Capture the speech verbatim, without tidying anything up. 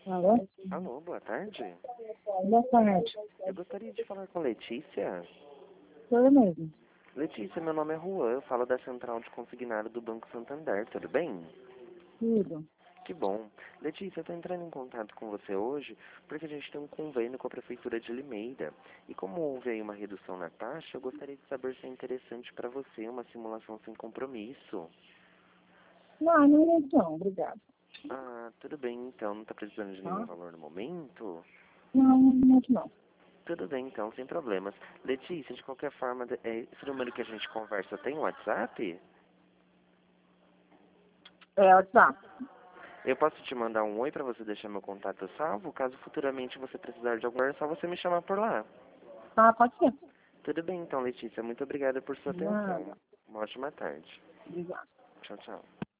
Alô? Alô, boa tarde. Boa tarde. Eu gostaria de falar com Letícia. Sou eu mesmo. Letícia, meu nome é Juan, eu falo da Central de Consignado do Banco Santander, tudo bem? Tudo. Que bom. Letícia, eu estou entrando em contato com você hoje porque a gente tem um convênio com a Prefeitura de Limeira. E como houve aí uma redução na taxa, eu gostaria de saber se é interessante para você uma simulação sem compromisso. Não, não é não, obrigado. Ah, tudo bem então, não está precisando de nenhum Tá? valor no momento? Não, não é não. Tudo bem então, sem problemas. Letícia, de qualquer forma, é, esse número que a gente conversa tem WhatsApp? É, WhatsApp. Eu posso te mandar um oi para você deixar meu contato salvo? Caso futuramente você precisar de alguma coisa, é só você me chamar por lá. Tá, pode ser. Tudo bem então, Letícia. Muito obrigada por sua atenção. Nada. Uma ótima tarde. Obrigado. Tchau, tchau.